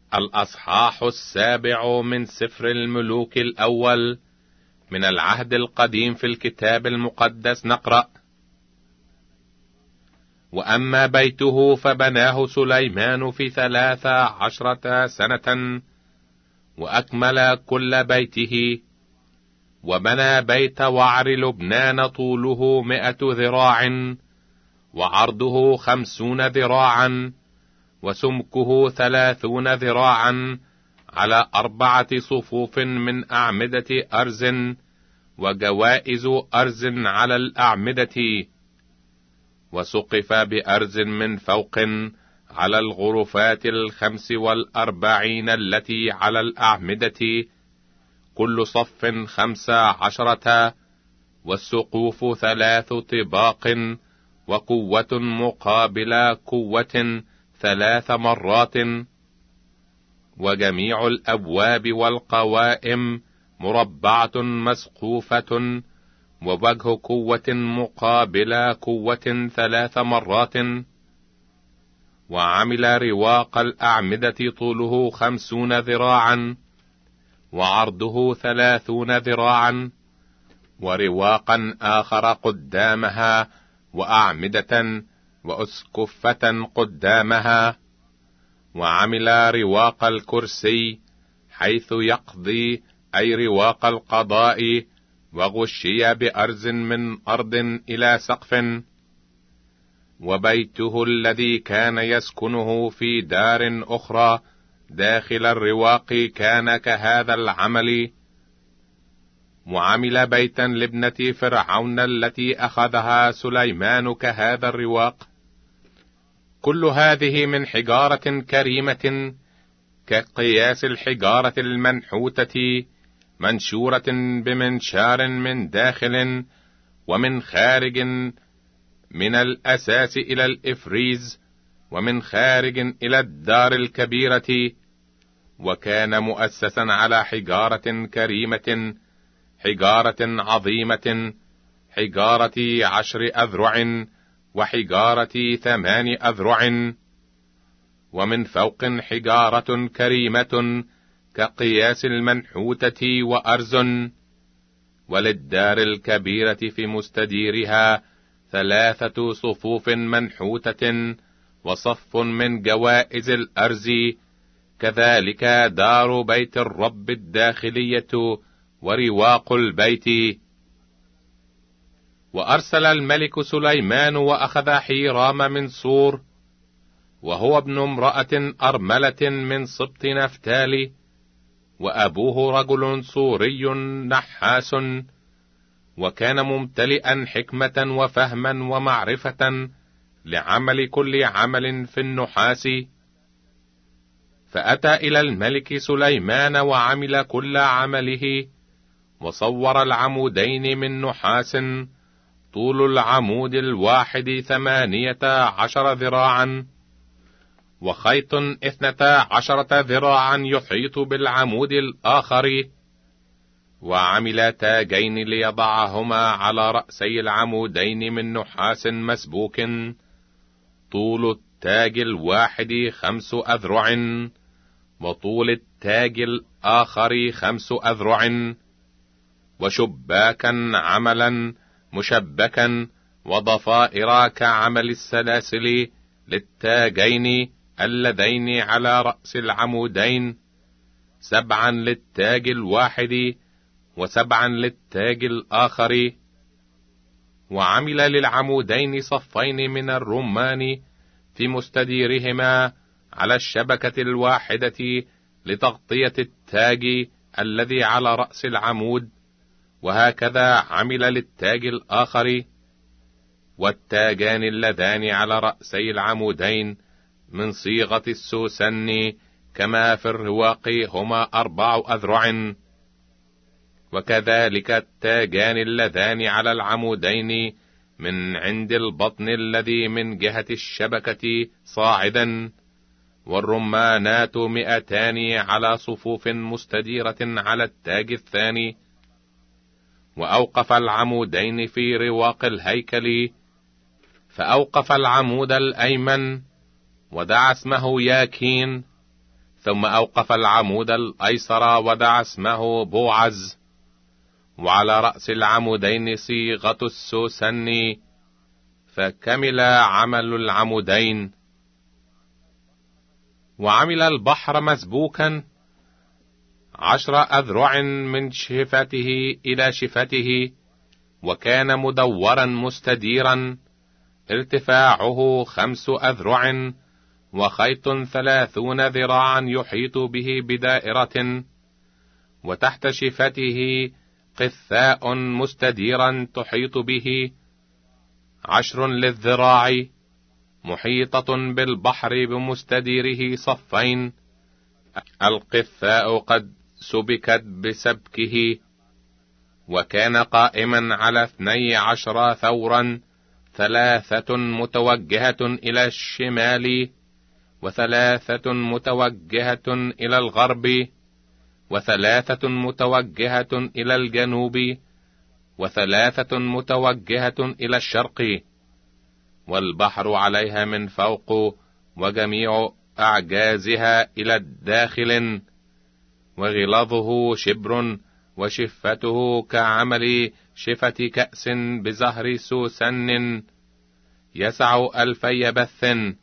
الأصحاح 7 من سفر الملوك الأول من العهد القديم في الكتاب المقدس. نقرأ: وأما بيته فبناه سليمان في 13 سنة، وأكمل كل بيته، وبنى بيت وعر لبنان، طوله 100 ذراع، وعرضه 50 ذراعا، وسمكه 30 ذراعا، على 4 صفوف من أعمدة أرز، وجوائز أرز على الأعمدة، وسقف بأرز من فوق على الغرفات 45 التي على الأعمدة، كل صف 15، والسقوف 3 طباق، وقوة مقابل قوة 3 مرات، وجميع الأبواب والقوائم مربعة مسقوفة، ووجه قوة مقابل قوة 3 مرات. وعمل رواق الأعمدة، طوله 50 ذراعا، وعرضه 30 ذراعا، ورواقا آخر قدامها، وأعمدة وأسقفة قدامها. وعمل رواق الكرسي حيث يقضي، أي رواق القضاء، وغشي بأرز من أرض إلى سقف. وبيته الذي كان يسكنه في دار أخرى داخل الرواق كان كهذا العمل. وعمل بيتا لابنة فرعون التي أخذها سليمان كهذا الرواق. كل هذه من حجارة كريمة كقياس الحجارة المنحوتة، منشورة بمنشار من داخل ومن خارج، من الأساس إلى الإفريز، ومن خارج إلى الدار الكبيرة. وكان مؤسسا على حجارة كريمة، حجارة عظيمة، حجارة 10 أذرع، وحجارة 8 أذرع، ومن فوق حجارة كريمة كقياس المنحوتة وأرز. وللدار الكبيرة في مستديرها 3 صفوف منحوتة، وصف من جوائز الأرز، كذلك دار بيت الرب الداخلية ورواق البيت. وأرسل الملك سليمان وأخذ حيرام من صور، وهو ابن امرأة أرملة من سبط نفتالي، وأبوه رجل صوري نحاس، وكان ممتلئا حكمة وفهما ومعرفة لعمل كل عمل في النحاس. فأتى إلى الملك سليمان وعمل كل عمله، وصور العمودين من نحاس، طول العمود الواحد 18 ذراعا، وخيط 12 ذراعا يحيط بالعمود الآخر. وعمل تاجين ليضعهما على رأسي العمودين من نحاس مسبوك، طول التاج الواحد 5 أذرع، وطول التاج الآخر 5 أذرع. وشباكا عملا مشبكا، وضفائر كعمل السلاسل للتاجين اللذين على رأس العمودين، 7 للتاج الواحد، و7 للتاج الآخر. وعمل للعمودين صفين من الرمان في مستديرهما على الشبكة الواحدة لتغطية التاج الذي على رأس العمود، وهكذا عمل للتاج الآخر. والتاجان اللذان على رأسي العمودين من صيغة السوسن كما في الرواق هما 4 أذرع. وكذلك التاجان اللذان على العمودين من عند البطن الذي من جهة الشبكة صاعدا، والرمانات 200 على صفوف مستديرة على التاج الثاني. وأوقف العمودين في رواق الهيكل، فأوقف العمود الأيمن ودعا اسمه ياكين ثم أوقف العمود الأيسر ودعا اسمه بوعز، وعلى رأس العمودين صيغة السوسن، فكمل عمل العمودين. وعمل البحر مسبوكا 10 أذرع من شفته إلى شفته، وكان مدورا مستديرا، ارتفاعه 5 أذرع، وخيط 30 ذراعا يحيط به بدائرة، وتحت شفته قثاء مستديرا تحيط به 10 للذراع، محيطة بالبحر بمستديره صفين. القثاء قد سبكت بسبكه، وكان قائما على 12 ثورا، 3 متوجهة إلى الشمال، و3 متوجهة إلى الغرب، و3 متوجهة إلى الجنوب، و3 متوجهة إلى الشرق، والبحر عليها من فوق، وجميع أعجازها إلى الداخل، وغلظه شبر، وشفته كعمل شفة كأس بزهر سوسن، يسع 2000 بث.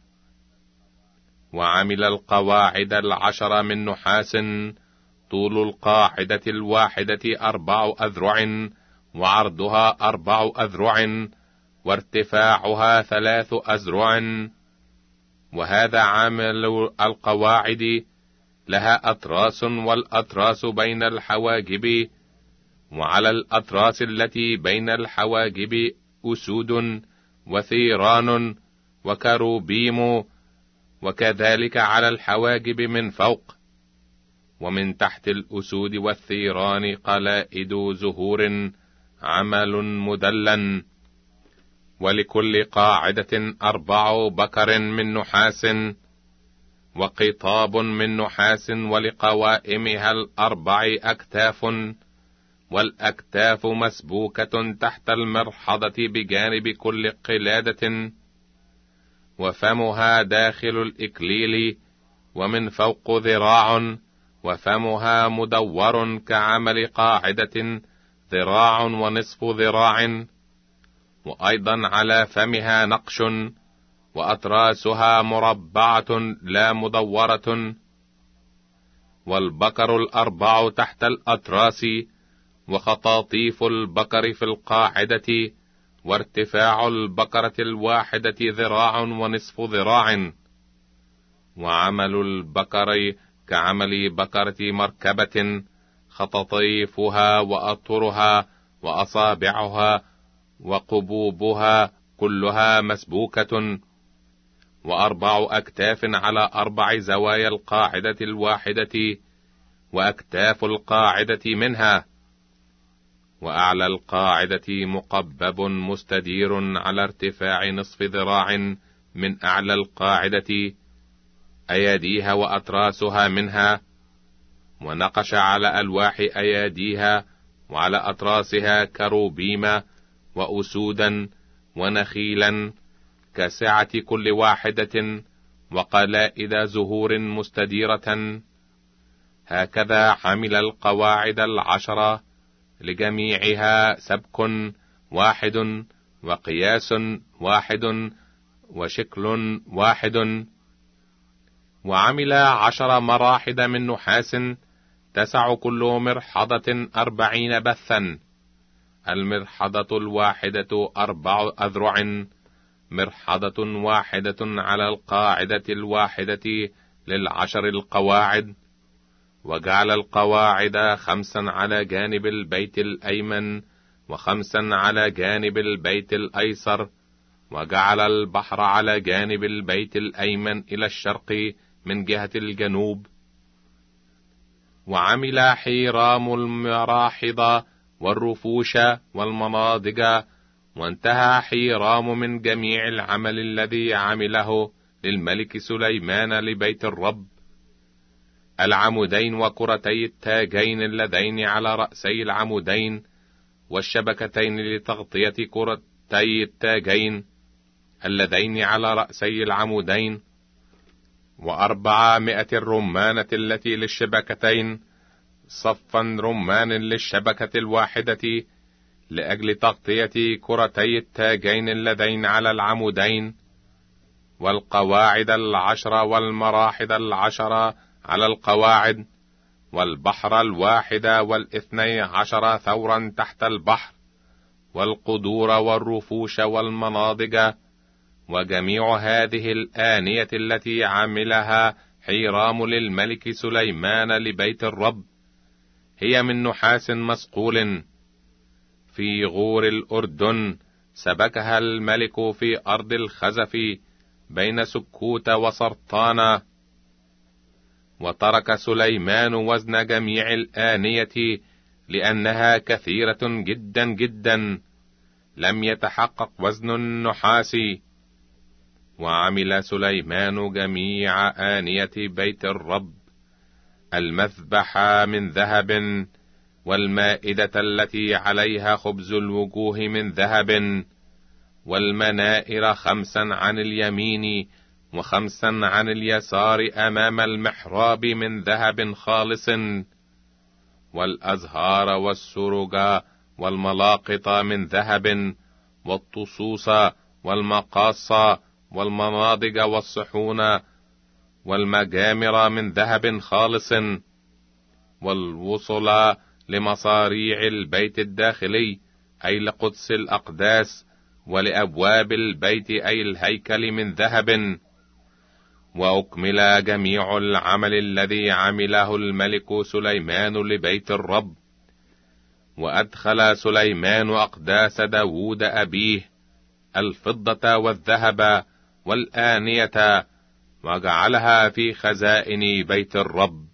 وعمل القواعد 10 من نحاس، طول القاعدة الواحدة 4 أذرع، وعرضها 4 أذرع، وارتفاعها 3 أذرع. وهذا عمل القواعد، لها أطراس، والأطراس بين الحواجب، وعلى الأطراس التي بين الحواجب أسود وثيران وكروبيم، وكذلك على الحواجب من فوق، ومن تحت الأسود والثيران قلائد زهور، عمل مدلن. ولكل قاعدة 4 بكر من نحاس، وقطاب من نحاس، ولقوائمها 4 أكتاف، والأكتاف مسبوكة تحت المرحضة بجانب كل قلادة، وفمها داخل الإكليل، ومن فوق ذراع، وفمها مدور كعمل قاعدة 1.5 ذراع، وأيضا على فمها نقش، وأطراسها مربعة لا مدورة. والبكر 4 تحت الأطراس، وخطاطيف البكر في القاعدة، وارتفاع البكرة الواحدة 1.5 ذراع. وعمل البكر كعمل بكرة مركبة، خطاطيفها وأطرها وأصابعها وقبوبها كلها مسبوكة، و4 أكتاف على 4 زوايا القاعدة الواحدة، وأكتاف القاعدة منها. وأعلى القاعدة مقبب مستدير على ارتفاع 1/2 ذراع من أعلى القاعدة، أياديها وأطراسها منها، ونقش على ألواح أياديها وعلى أطراسها كروبيم وأسودا ونخيلا كسعة كل واحدة، وقلائد زهور مستديرة. هكذا عمل القواعد 10، لجميعها سبك واحد، وقياس واحد، وشكل واحد. وعمل 10 مراحض من نحاس، تسع كل مرحضة 40 بثا. المرحضة الواحدة 4 أذرع، مرحضة واحدة على القاعدة الواحدة ل10 القواعد. وجعل القواعد 5 على جانب البيت الأيمن، و5 على جانب البيت الأيسر. وجعل البحر على جانب البيت الأيمن إلى الشرق من جهة الجنوب. وعمل حيرام المراحض والرفوش والمناضج، وانتهى حيرام من جميع العمل الذي عمله للملك سليمان لبيت الرب. العمودين وكرتي التاجين اللذين على رأسي العمودين، والشبكتين لتغطية كرتي التاجين اللذين على رأسي العمودين، و400 الرمانة التي للشبكتين، صفا رمان للشبكة الواحدة، لأجل تغطية كرتي التاجين اللذين على العمودين، والقواعد 10 والمراحض 10 على القواعد، والبحر 1 و12 ثورا تحت البحر، والقدور والرفوش والمناضج، وجميع هذه الآنية التي عملها حيرام للملك سليمان لبيت الرب هي من نحاس مصقول. في غور الأردن سبكها الملك في أرض الخزف بين سكوت وسرطان. وترك سليمان وزن جميع الآنية لأنها كثيرة جدا جدا، لم يتحقق وزن النحاس. وعمل سليمان جميع آنية بيت الرب: المذبح من ذهب، والمائدة التي عليها خبز الوجوه من ذهب، والمنائر 5 عن اليمين و5 عن اليسار أمام المحراب من ذهب خالص، والأزهار والسرج والملاقط من ذهب، والطصوص والمقاص والمناضج والصحون والمجامر من ذهب خالص، والوصل لمصاريع البيت الداخلي أي لقدس الأقداس، ولأبواب البيت أي الهيكل من ذهب. وأكمل جميع العمل الذي عمله الملك سليمان لبيت الرب. وأدخل سليمان أقداس داود أبيه الفضة والذهب والآنية، وجعلها في خزائن بيت الرب.